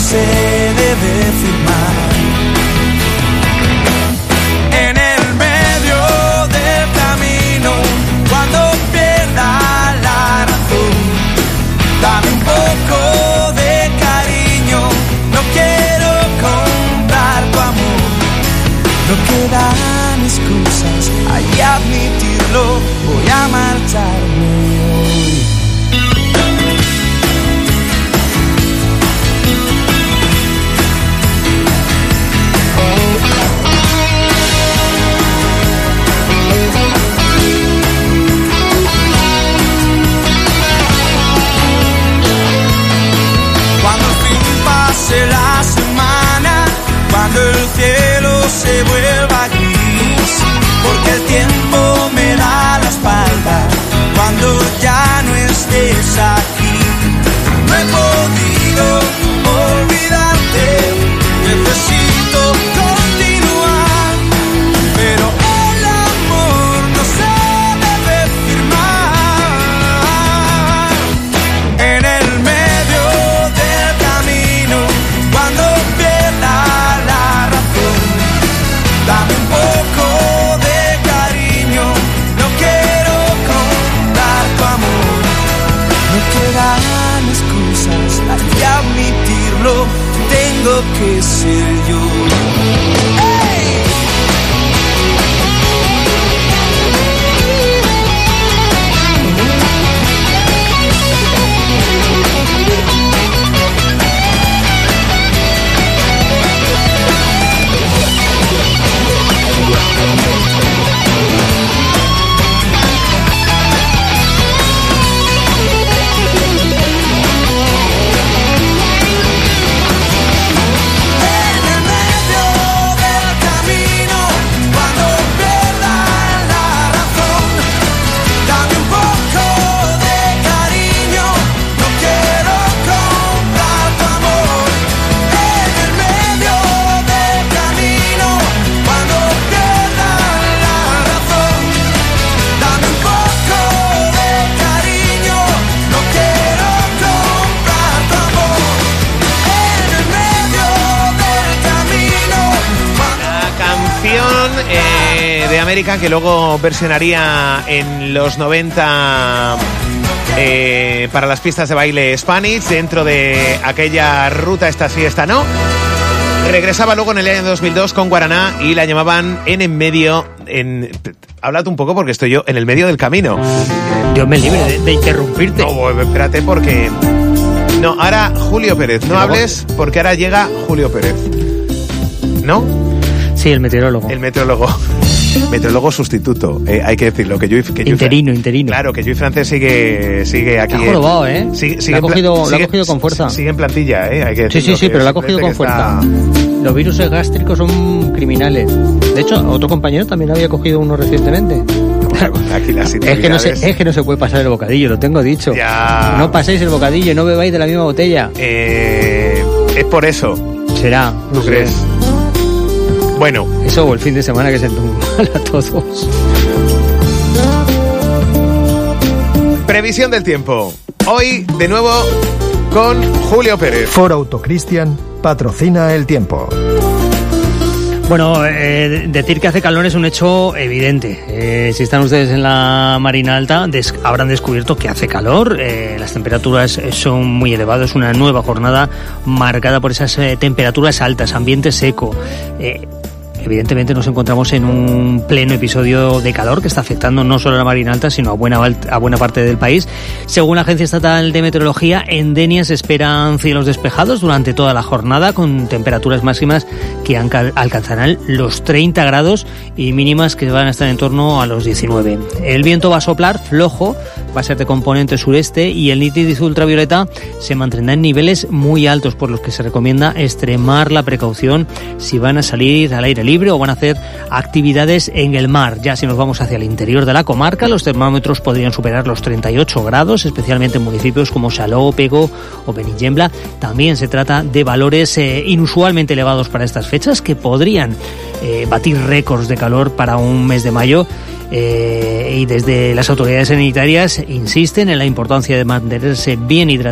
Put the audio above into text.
se debe firmar. En el medio del camino, cuando pierda la razón, dame un poco de cariño, no quiero comprar tu amor. No quedan excusas, hay que admitirlo, voy a marcharme hoy. Cuando al fin pase la semana, cuando el cielo se vuelva gris, porque el tiempo me da la espalda, cuando ya no estés aquí, no he podido olvidarte, necesito continuar, pero el amor no se debe firmar. En el medio del camino, cuando pierda la razón, dame un poco de cariño, no quiero comprar tu amor. No quedan excusas, hay que admitirlo, tengo que ser yo. ¡Hey! Que luego versionaría en los 90 para las pistas de baile Spanish, dentro de aquella ruta esta sí, esta no. Regresaba luego en el año 2002 con Guaraná y la llamaban en medio. Háblate un poco porque estoy yo en el medio del camino. Dios me libre de interrumpirte. No, espérate porque... No, ahora Julio Pérez, no hables porque ahora llega Julio Pérez. ¿No? Sí, el meteorólogo. El meteorólogo sustituto, hay que decirlo. Interino. Claro, que Lluís Francés sigue aquí. Está jorobado, ¿eh? Sigue lo ha cogido con fuerza. Sigue en plantilla, hay que decirlo. Sí, pero lo ha cogido con fuerza. Los virus gástricos son criminales. De hecho, otro compañero también había cogido uno recientemente. Claro, aquí las es que no se puede pasar el bocadillo, lo tengo dicho. Ya. No paséis el bocadillo, no bebáis de la misma botella. Es por eso. ¿Será? ¿Tú crees? Bueno. Eso o el fin de semana que se entumbala a todos. Previsión del tiempo. Hoy, de nuevo, con Julio Pérez. Ford Autocristian patrocina el tiempo. Bueno, decir que hace calor es un hecho evidente. Si están ustedes en la Marina Alta, habrán descubierto que hace calor. Las temperaturas son muy elevadas. Es una nueva jornada marcada por esas temperaturas altas, ambiente seco. Evidentemente nos encontramos en un pleno episodio de calor que está afectando no solo a la Marina Alta, sino a buena parte del país. Según la Agencia Estatal de Meteorología, en Denia se esperan cielos despejados durante toda la jornada, con temperaturas máximas que alcanzarán los 30 grados y mínimas que van a estar en torno a los 19. El viento va a soplar flojo, va a ser de componente sureste, y el índice ultravioleta se mantendrá en niveles muy altos, por los que se recomienda extremar la precaución si van a salir al aire libre o van a hacer actividades en el mar. Ya si nos vamos hacia el interior de la comarca, los termómetros podrían superar los 38 grados, especialmente en municipios como Salou, Pego o Benigembla. También se trata de valores inusualmente elevados para estas fechas, que podrían batir récords de calor para un mes de mayo. Y desde las autoridades sanitarias insisten en la importancia de mantenerse bien hidratado